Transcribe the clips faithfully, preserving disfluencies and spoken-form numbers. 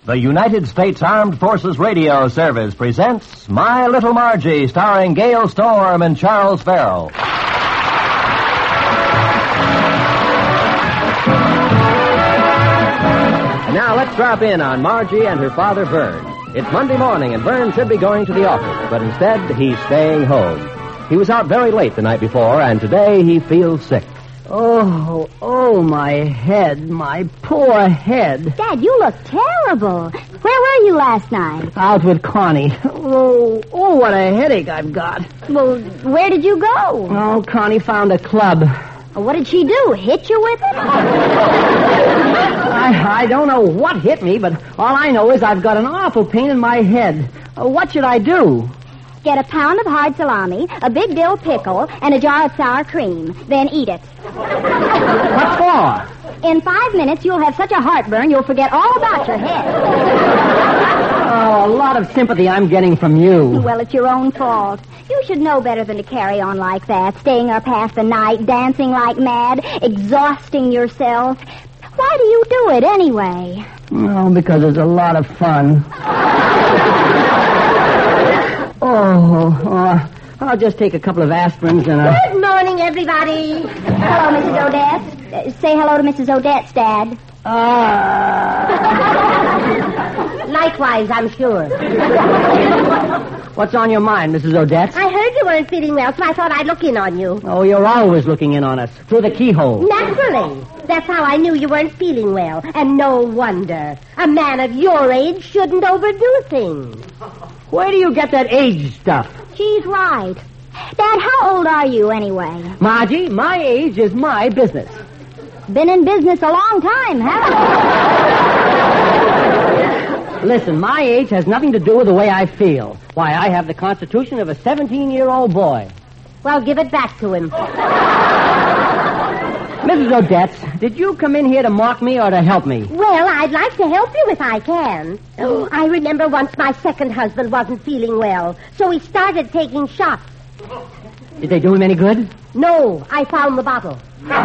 The United States Armed Forces Radio Service presents My Little Margie, starring Gail Storm and Charles Farrell. And now let's drop in on Margie and her father, Vern. It's Monday morning, and Vern should be going to the office, but instead he's staying home. He was out very late the night before, and today he feels sick. Oh, oh, my head, my poor head. Dad, you look terrible. Where were you last night? Out with Connie. Oh, oh, what a headache I've got. Well, where did you go? Oh, Connie found a club. What did she do, hit you with it? I, I don't know what hit me, but all I know is I've got an awful pain in my head. Uh, what should I do? Get a pound of hard salami, a big dill pickle, and a jar of sour cream. Then eat it. What for? In five minutes, you'll have such a heartburn, you'll forget all about your head. Oh, a lot of sympathy I'm getting from you. Well, it's your own fault. You should know better than to carry on like that, staying up past the night, dancing like mad, exhausting yourself. Why do you do it anyway? Oh, because it's a lot of fun. Oh, oh, I'll just take a couple of aspirins and a... Good morning, everybody. Hello, Missus Odette. Uh, say hello to Missus Odette's dad. Ah. Likewise, I'm sure. What's on your mind, Missus Odette? I heard you weren't feeling well, so I thought I'd look in on you. Oh, you're always looking in on us, through the keyhole. Naturally. That's how I knew you weren't feeling well. And no wonder. A man of your age shouldn't overdo things. Where do you get that age stuff? She's right. Dad, how old are you anyway? Margie, my age is my business. Been in business a long time, haven't you? Listen, my age has nothing to do with the way I feel. Why, I have the constitution of a seventeen-year-old boy. Well, give it back to him. Missus Odette, did you come in here to mock me or to help me? Well, I'd like to help you if I can. Oh, I remember once my second husband wasn't feeling well, so he started taking shots. Did they do him any good? No, I found the bottle.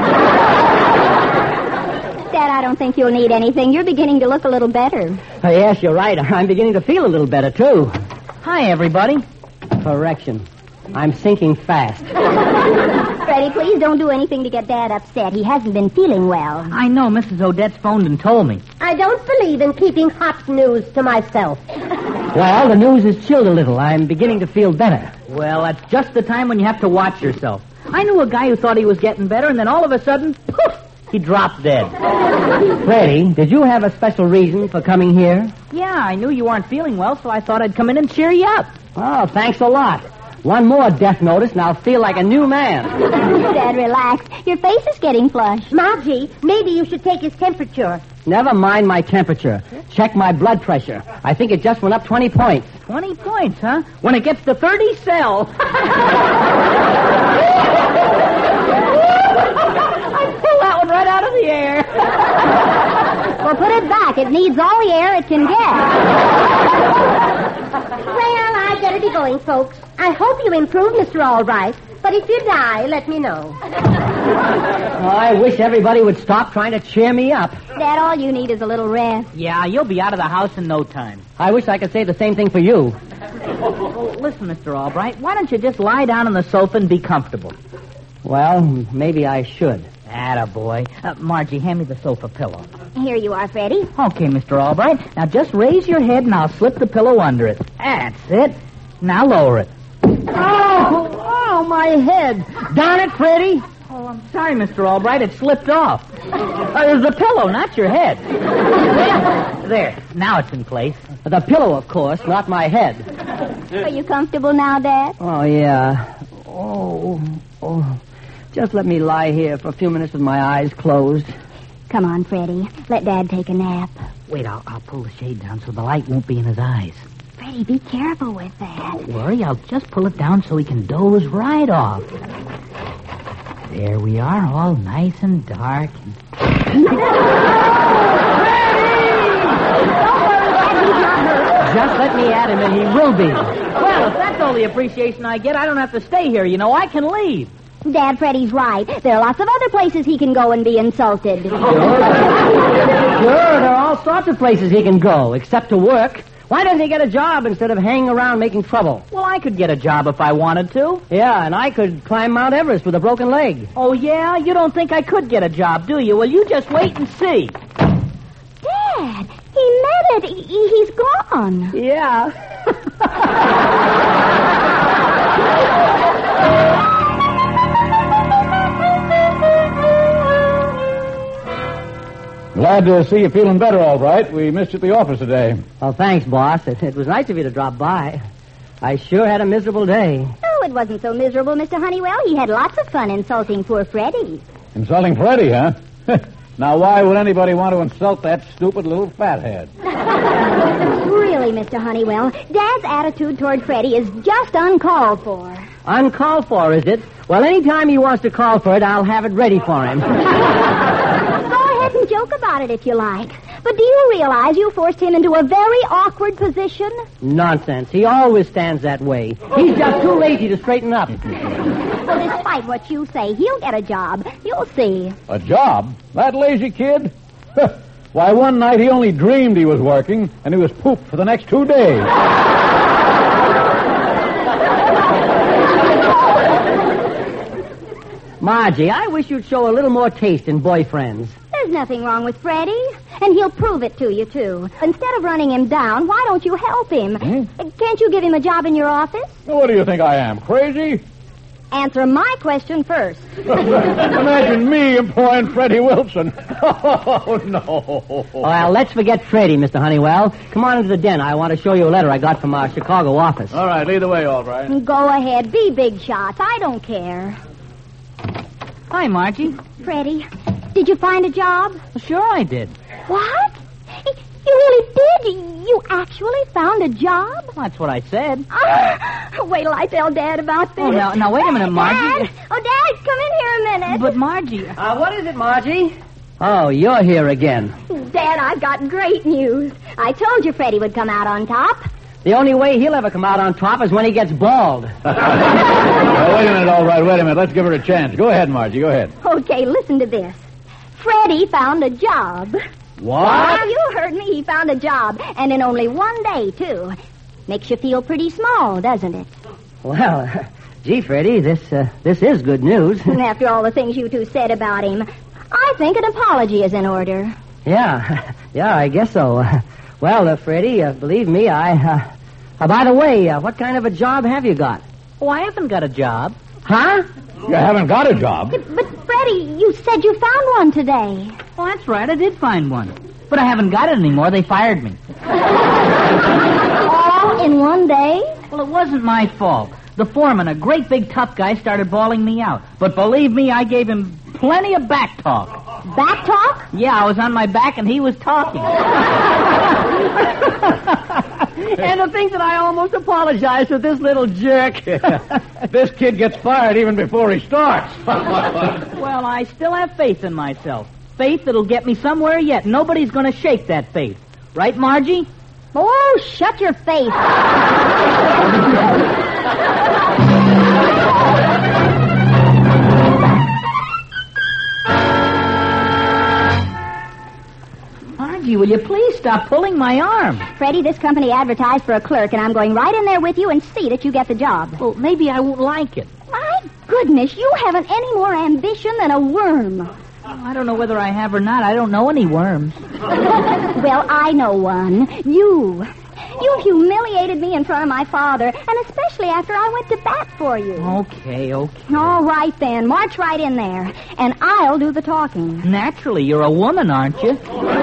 Dad, I don't think you'll need anything. You're beginning to look a little better. Oh, yes, you're right. I'm beginning to feel a little better, too. Hi, everybody. Correction. I'm sinking fast. Freddie, please don't do anything to get Dad upset. He hasn't been feeling well. I know. Missus Odette's phoned and told me. I don't believe in keeping hot news to myself. Well, the news has chilled a little. I'm beginning to feel better. Well, that's just the time when you have to watch yourself. I knew a guy who thought he was getting better, and then all of a sudden, poof, he dropped dead. Freddie, did you have a special reason for coming here? Yeah, I knew you weren't feeling well, so I thought I'd come in and cheer you up. Oh, thanks a lot. One more death notice, and I'll feel like a new man. Dad, relax. Your face is getting flushed. Margie, maybe you should take his temperature. Never mind my temperature. Check my blood pressure. I think it just went up twenty points. twenty points, huh? When it gets to thirty, sell. I pulled that one right out of the air. Well, put it back. It needs all the air it can get. Well, I better be going, folks. I hope you improve, Mister Albright. But if you die, let me know. Oh, I wish everybody would stop trying to cheer me up. Dad, all you need is a little rest. Yeah, you'll be out of the house in no time. I wish I could say the same thing for you. Oh, listen, Mister Albright, why don't you just lie down on the sofa and be comfortable? Well, maybe I should. Attaboy. Uh, Margie, hand me the sofa pillow. Here you are, Freddie. Okay, Mister Albright. Now just raise your head and I'll slip the pillow under it. That's it. Now lower it. Oh, oh, my head. Darn it, Freddie. Oh, I'm sorry, Mister Albright. It slipped off. Uh, it was the pillow, not your head. There. Now it's in place. The pillow, of course, not my head. Are you comfortable now, Dad? Oh, yeah. Oh, oh. Just let me lie here for a few minutes with my eyes closed. Come on, Freddie. Let Dad take a nap. Wait, I'll, I'll pull the shade down so the light won't be in his eyes. Freddie, be careful with that. Don't worry, I'll just pull it down so he can doze right off. There we are, all nice and dark. Just let me at him and he will be. Well, if that's all the appreciation I get, I don't have to stay here, you know. I can leave. Dad, Freddie's right. There are lots of other places he can go and be insulted. Sure, there are all sorts of places he can go, except to work. Why doesn't he get a job instead of hanging around making trouble? Well, I could get a job if I wanted to. Yeah, and I could climb Mount Everest with a broken leg. Oh, yeah? You don't think I could get a job, do you? Well, you just wait and see. Dad, he meant it. He, he's gone. Yeah. Glad to see you feeling better, all right. We missed you at the office today. Well, thanks, boss. It, it was nice of you to drop by. I sure had a miserable day. Oh, it wasn't so miserable, Mister Honeywell. He had lots of fun insulting poor Freddie. Insulting Freddie, huh? Now, why would anybody want to insult that stupid little fathead? Really, Mister Honeywell, Dad's attitude toward Freddie is just uncalled for. Uncalled for, is it? Well, anytime he wants to call for it, I'll have it ready for him. Go ahead and joke about it if you like. But do you realize you forced him into a very awkward position? Nonsense. He always stands that way. He's just too lazy to straighten up. Well, despite what you say, he'll get a job. You'll see. A job? That lazy kid? Why, one night he only dreamed he was working, and he was pooped for the next two days. Margie, I wish you'd show a little more taste in boyfriends. There's nothing wrong with Freddie, and he'll prove it to you, too. Instead of running him down, why don't you help him? Hmm? Can't you give him a job in your office? What do you think I am, crazy? Answer my question first. Imagine me employing Freddie Wilson. Oh, no. Well, let's forget Freddie, Mister Honeywell. Come on into the den. I want to show you a letter I got from our Chicago office. All right, lead the way, all right. Go ahead. Be big shots. I don't care. Hi, Margie. Freddie, did you find a job? Sure I did. What? You really did? You actually found a job? That's what I said. Ah, wait till I tell Dad about this. Oh, now, now, wait a minute, Margie. Dad! Oh, Dad, come in here a minute. But, Margie... Uh, what is it, Margie? Oh, you're here again. Dad, I've got great news. I told you Freddie would come out on top. The only way he'll ever come out on top is when he gets bald. Well, wait a minute, all right, wait a minute. Let's give her a chance. Go ahead, Margie, go ahead. Okay, listen to this. Freddie found a job. What? Oh, you heard me. He found a job, and in only one day, too. Makes you feel pretty small, doesn't it? Well, gee, Freddie, this uh, this is good news. After all the things you two said about him, I think an apology is in order. Yeah, yeah, I guess so. Well, uh, Freddie, uh, believe me, I... Uh, uh, by the way, uh, what kind of a job have you got? Oh, I haven't got a job. Huh? You haven't got a job? But, Freddie, you said you found one today. Oh, that's right. I did find one. But I haven't got it anymore. They fired me. All in one day? Well, it wasn't my fault. The foreman, a great big tough guy, started bawling me out. But believe me, I gave him plenty of back talk. Back talk? Yeah, I was on my back and he was talking. And to think that I almost apologized to this little jerk. This kid gets fired even before he starts. Well, I still have faith in myself. Faith that'll get me somewhere yet. Nobody's going to shake that faith. Right, Margie? Oh, shut your face. Margie, will you please stop pulling my arm? Freddie, this company advertised for a clerk, and I'm going right in there with you and see that you get the job. Well, maybe I won't like it. My goodness, you haven't any more ambition than a worm. I don't know whether I have or not. I don't know any worms. Well, I know one. You. You humiliated me in front of my father, and especially after I went to bat for you. Okay, okay. All right, then. March right in there, and I'll do the talking. Naturally, you're a woman, aren't you?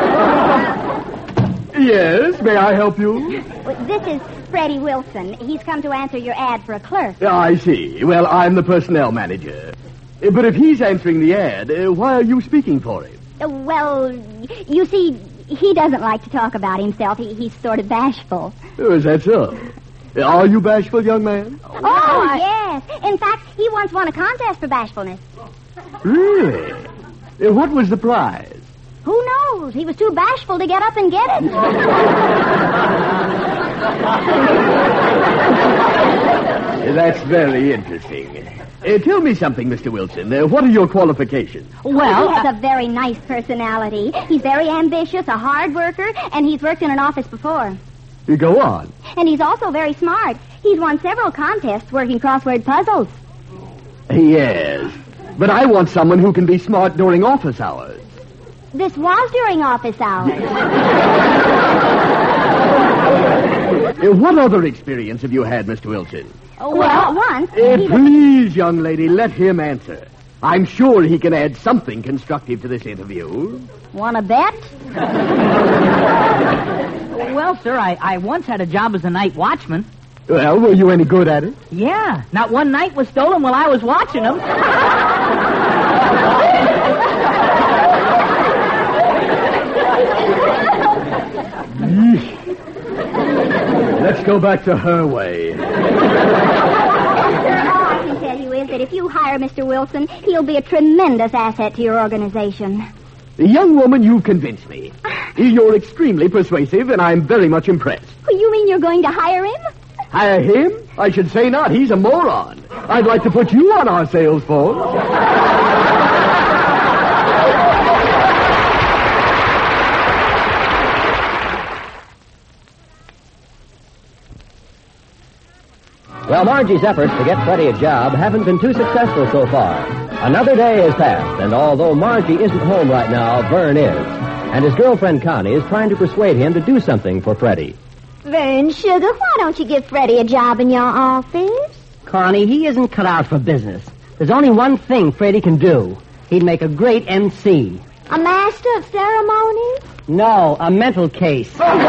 Yes, may I help you? This is Freddie Wilson. He's come to answer your ad for a clerk. I see. Well, I'm the personnel manager. But if he's answering the ad, uh, why are you speaking for him? Uh, well, you see, he doesn't like to talk about himself. He, he's sort of bashful. Oh, is that so? Are you bashful, young man? Oh, oh yes. In fact, he once won a contest for bashfulness. Really? Uh, what was the prize? Who knows? He was too bashful to get up and get it. That's very interesting. Uh, tell me something, Mister Wilson. Uh, what are your qualifications? Well, he has uh, a very nice personality. He's very ambitious, a hard worker, and he's worked in an office before. You go on. And he's also very smart. He's won several contests working crossword puzzles. Yes. But I want someone who can be smart during office hours. This was during office hours. Uh, what other experience have you had, Mister Wilson? Oh, well, once. Uh, he please, was... young lady, let him answer. I'm sure he can add something constructive to this interview. Want to bet? Well, sir, I, I once had a job as a night watchman. Well, were you any good at it? Yeah. Not one night was stolen while I was watching them. Let's go back to her way. All I can tell you is that if you hire Mister Wilson, he'll be a tremendous asset to your organization. Young woman, you've convinced me. You're extremely persuasive, and I'm very much impressed. Well, you mean you're going to hire him? Hire him? I should say not. He's a moron. I'd like to put you on our sales force. Well, Margie's efforts to get Freddie a job haven't been too successful so far. Another day has passed, and although Margie isn't home right now, Vern is. And his girlfriend Connie is trying to persuade him to do something for Freddie. Vern, sugar, why don't you give Freddie a job in your office? Connie, he isn't cut out for business. There's only one thing Freddie can do. He'd make a great M C. A master of ceremonies? No, a mental case.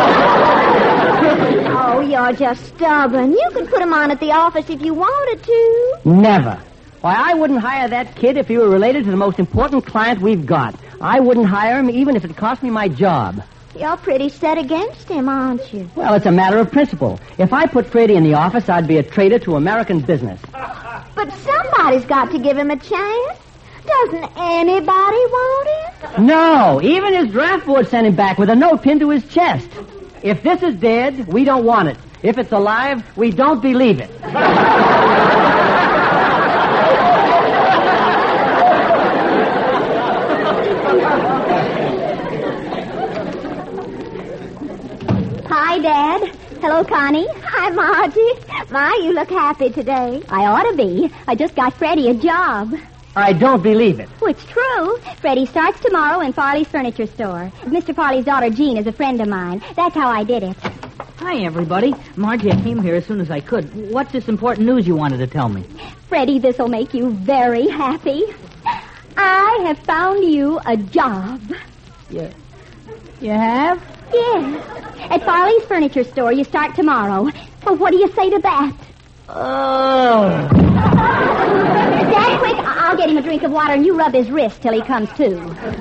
Oh, you're just stubborn. You could put him on at the office if you wanted to. Never. Why, I wouldn't hire that kid if he were related to the most important client we've got. I wouldn't hire him even if it cost me my job. You're pretty set against him, aren't you? Well, it's a matter of principle. If I put Freddie in the office, I'd be a traitor to American business. But somebody's got to give him a chance. Doesn't anybody want him? No, even his draft board sent him back with a note pinned to his chest. If this is dead, we don't want it. If it's alive, we don't believe it. Hi, Dad. Hello, Connie. Hi, Margie. My, you look happy today. I ought to be. I just got Freddie a job. I don't believe it. Oh, it's true. Freddie starts tomorrow in Farley's furniture store. Mister Farley's daughter, Jean, is a friend of mine. That's how I did it. Hi, everybody. Margie, I came here as soon as I could. What's this important news you wanted to tell me? Freddie, this'll make you very happy. I have found you a job. You, you have? Yes. At Farley's furniture store, you start tomorrow. Well, what do you say to that? Oh. Dad, quick, I'll get him a drink of water and you rub his wrist till he comes to.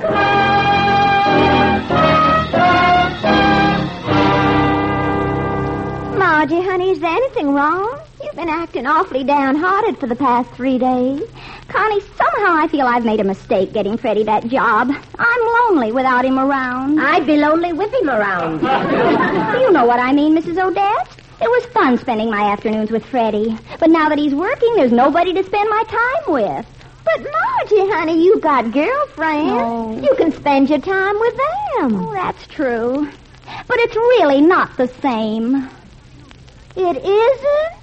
Margie, honey, is there anything wrong? You've been acting awfully downhearted for the past three days. Connie, somehow I feel I've made a mistake getting Freddie that job. I'm lonely without him around. I'd be lonely with him around. You know what I mean, Missus Odette? It was fun spending my afternoons with Freddie. But now that he's working, there's nobody to spend my time with. But, Margie, honey, you've got girlfriends. Oh. You can spend your time with them. Oh, that's true. But it's really not the same. It isn't?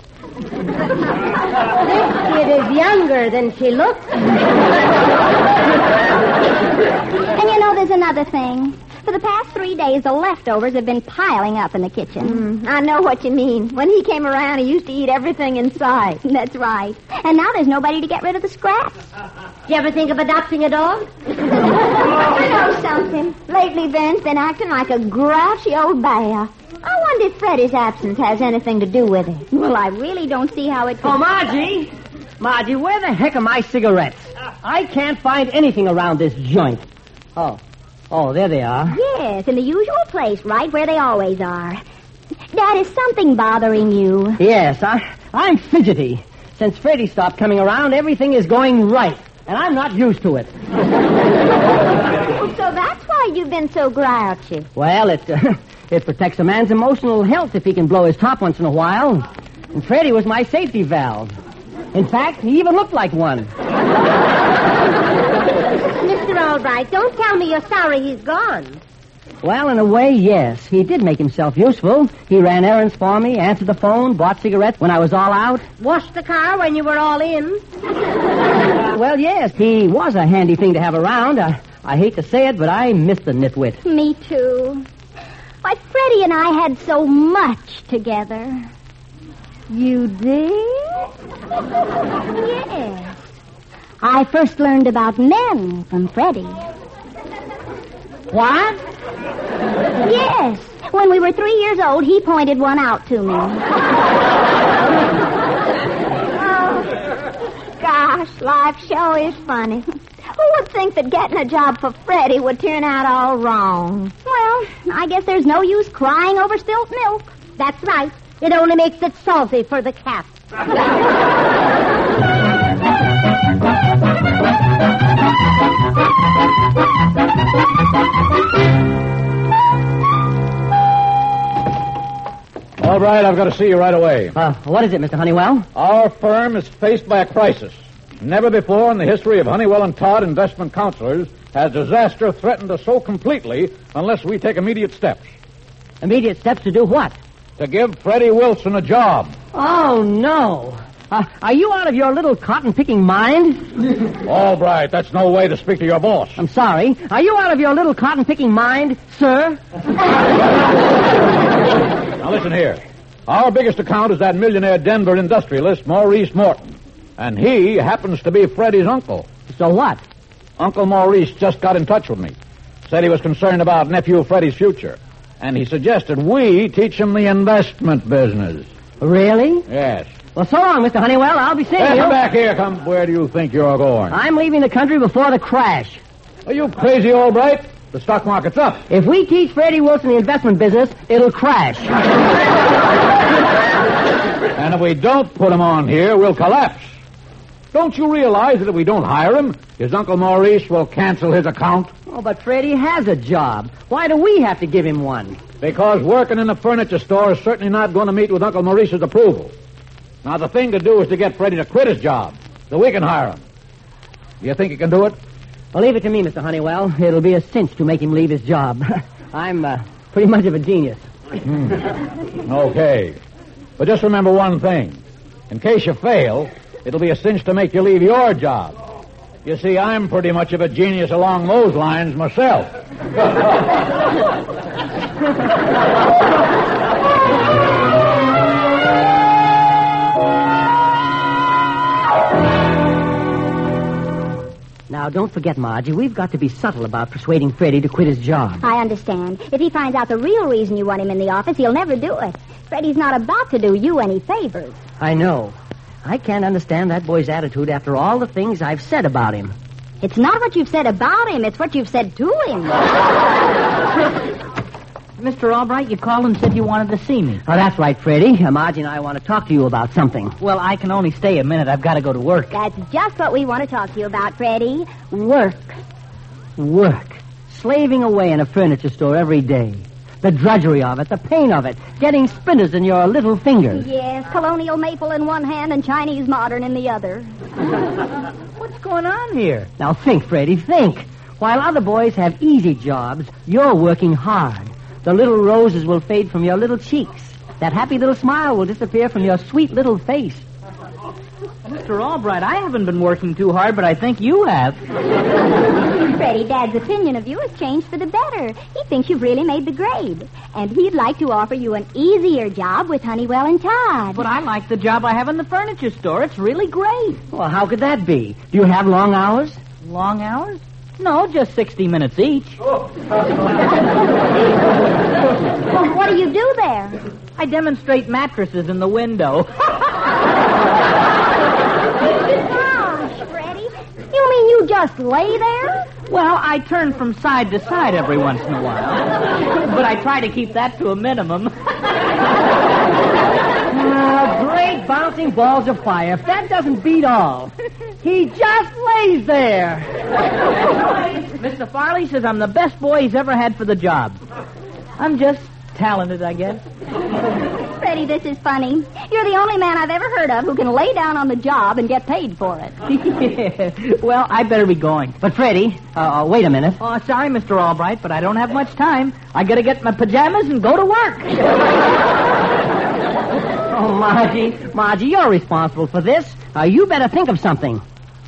This kid is younger than she looks. And you know, there's another thing. For the past three days, the leftovers have been piling up in the kitchen. Mm, I know what you mean. When he came around, he used to eat everything in sight. That's right. And now there's nobody to get rid of the scraps. Did you ever think of adopting a dog? You know something. Lately, Vern's been acting like a grouchy old bear. I wonder if Freddie's absence has anything to do with it. Well, I really don't see how it could... Oh, Margie! Margie, where the heck are my cigarettes? I can't find anything around this joint. Oh. Oh, there they are. Yes, in the usual place, right where they always are. Dad, is something bothering you? Yes, I, I'm fidgety. Since Freddie stopped coming around, everything is going right, and I'm not used to it. Oh, so that's why have you been so grouchy? Well, it uh, it protects a man's emotional health if he can blow his top once in a while. And Freddie was my safety valve. In fact, he even looked like one. Mister Albright, don't tell me you're sorry he's gone. Well, in a way, yes. He did make himself useful. He ran errands for me, answered the phone, bought cigarettes when I was all out. Washed the car when you were all in. Well, yes, he was a handy thing to have around. I, I hate to say it, but I miss the nitwit. Me too. Why, Freddie and I had so much together. You did? Yes. I first learned about men from Freddie. What? Yes. When we were three years old, he pointed one out to me. Oh, gosh, life sure is funny. Who would think that getting a job for Freddie would turn out all wrong? Well, I guess there's no use crying over spilt milk. That's right. It only makes it salty for the cat. All right, I've got to see you right away. Uh, what is it, Mister Honeywell? Our firm is faced by a crisis. Never before in the history of Honeywell and Todd Investment Counselors has disaster threatened us so completely unless we take immediate steps. Immediate steps to do what? To give Freddie Wilson a job. Oh, no. Uh, are you out of your little cotton-picking mind? All right, that's no way to speak to your boss. I'm sorry. Are you out of your little cotton-picking mind, sir? Now, listen here. Our biggest account is that millionaire Denver industrialist, Maurice Morton. And he happens to be Freddie's uncle. So what? Uncle Maurice just got in touch with me. Said he was concerned about nephew Freddie's future. And he suggested we teach him the investment business. Really? Yes. Well, so long, Mister Honeywell. I'll be seeing Hey, you. come back here. Come. Where do you think you're going? I'm leaving the country before the crash. Are you crazy, Albright? The stock market's up. If we teach Freddie Wilson the investment business, it'll crash. And if we don't put him on here, we'll collapse. Don't you realize that if we don't hire him, his Uncle Maurice will cancel his account? Oh, but Freddie has a job. Why do we have to give him one? Because working in the furniture store is certainly not going to meet with Uncle Maurice's approval. Now, the thing to do is to get Freddie to quit his job, so we can hire him. Do you think you can do it? Well, leave it to me, Mister Honeywell. It'll be a cinch to make him leave his job. I'm uh, pretty much of a genius. Hmm. Okay. But just remember one thing. In case you fail, it'll be a cinch to make you leave your job. You see, I'm pretty much of a genius along those lines myself. Now, don't forget, Margie, we've got to be subtle about persuading Freddie to quit his job. I understand. If he finds out the real reason you want him in the office, he'll never do it. Freddie's not about to do you any favors. I know. I can't understand that boy's attitude after all the things I've said about him. It's not what you've said about him, it's what you've said to him. Mister Albright, you called and said you wanted to see me. Oh, that's right, Freddie. Uh, Margie and I want to talk to you about something. Well, I can only stay a minute. I've got to go to work. That's just what we want to talk to you about, Freddie. Work. Work. Slaving away in a furniture store every day. The drudgery of it, the pain of it, getting splinters in your little fingers. Yes, colonial maple in one hand and Chinese modern in the other. What's going on here? Now think, Freddie, think. While other boys have easy jobs, you're working hard. The little roses will fade from your little cheeks. That happy little smile will disappear from your sweet little face. Mister Albright, I haven't been working too hard, but I think you have. Freddie, Dad's opinion of you has changed for the better. He thinks you've really made the grade. And he'd like to offer you an easier job with Honeywell and Todd. But I like the job I have in the furniture store. It's really great. Well, how could that be? Do you have long hours? Long hours? No, just sixty minutes each. Well, what do you do there? I demonstrate mattresses in the window. Gosh, Freddie. You mean you just lay there? Well, I turn from side to side every once in a while. But I try to keep that to a minimum. Oh, great bouncing balls of fire. If that doesn't beat all. He just lays there. Mister Farley says I'm the best boy he's ever had for the job. I'm just talented, I guess. Freddie, this is funny. You're the only man I've ever heard of who can lay down on the job and get paid for it. Yeah. Well, I better be going. But, Freddie, uh, wait a minute. Oh, sorry, Mister Albright, but I don't have much time. I gotta get my pajamas and go to work. Oh, Margie, Margie, you're responsible for this. Uh, you better think of something.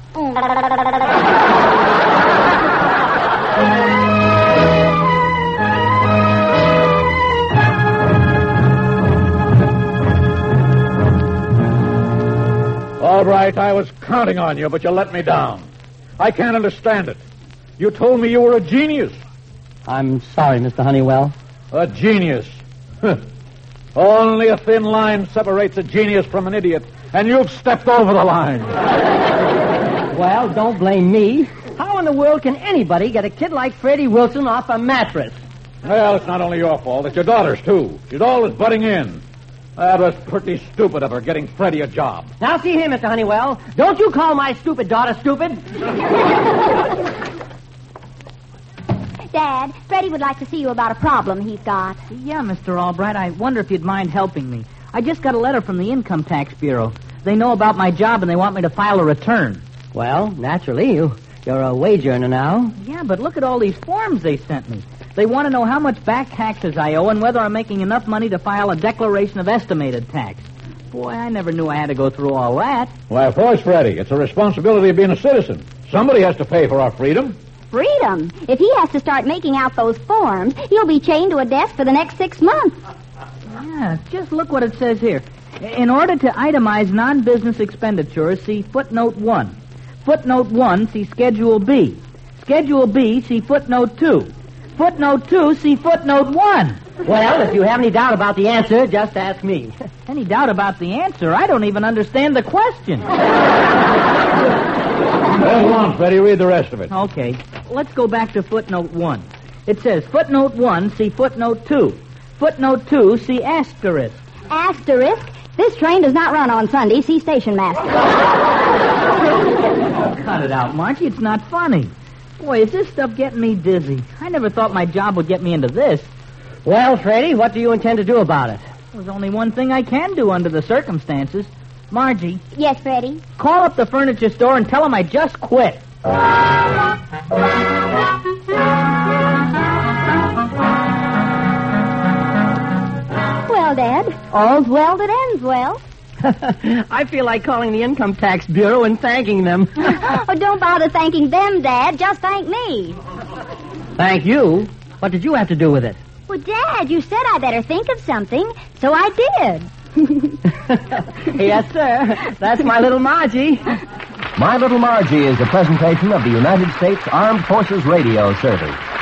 All right, I was counting on you, but you let me down. I can't understand it. You told me you were a genius. I'm sorry, Mister Honeywell. A genius. Only a thin line separates a genius from an idiot, and you've stepped over the line. Well, don't blame me. How in the world can anybody get a kid like Freddie Wilson off a mattress? Well, it's not only your fault. It's your daughter's, too. She's always butting in. That was pretty stupid of her, getting Freddie a job. Now, see here, Mister Honeywell. Don't you call my stupid daughter stupid. Dad, Freddie would like to see you about a problem he's got. Yeah, Mister Albright, I wonder if you'd mind helping me. I just got a letter from the Income Tax Bureau. They know about my job and they want me to file a return. Well, naturally, you, you're a wage earner now. Yeah, but look at all these forms they sent me. They want to know how much back taxes I owe and whether I'm making enough money to file a declaration of estimated tax. Boy, I never knew I had to go through all that. Why, of course, Freddie. It's a responsibility of being a citizen. Somebody has to pay for our freedom. Freedom? If he has to start making out those forms, he'll be chained to a desk for the next six months. Yeah, just look what it says here. In order to itemize non-business expenditures, see footnote one. Footnote one, see Schedule B. Schedule B, see footnote two. Footnote two, see footnote one. Well, if you have any doubt about the answer, just ask me. Any doubt about the answer? I don't even understand the question. Well, go on, Freddie. Read the rest of it. Okay. Let's go back to footnote one. It says, footnote one, see footnote two. Footnote two, see asterisk. Asterisk? This train does not run on Sunday. See station master. Oh, cut it out, Margie. It's not funny. Boy, is this stuff getting me dizzy. I never thought my job would get me into this. Well, Freddie, what do you intend to do about it? There's only one thing I can do under the circumstances. Margie. Yes, Freddie? Call up the furniture store and tell them I just quit. Well, Dad, all's well that ends well. I feel like calling the Income Tax Bureau and thanking them. Oh, don't bother thanking them, Dad. Just thank me. Thank you? What did you have to do with it? Well, Dad, you said I better think of something, so I did. Yes, sir. That's my little Margie. My Little Margie is a presentation of the United States Armed Forces Radio Service.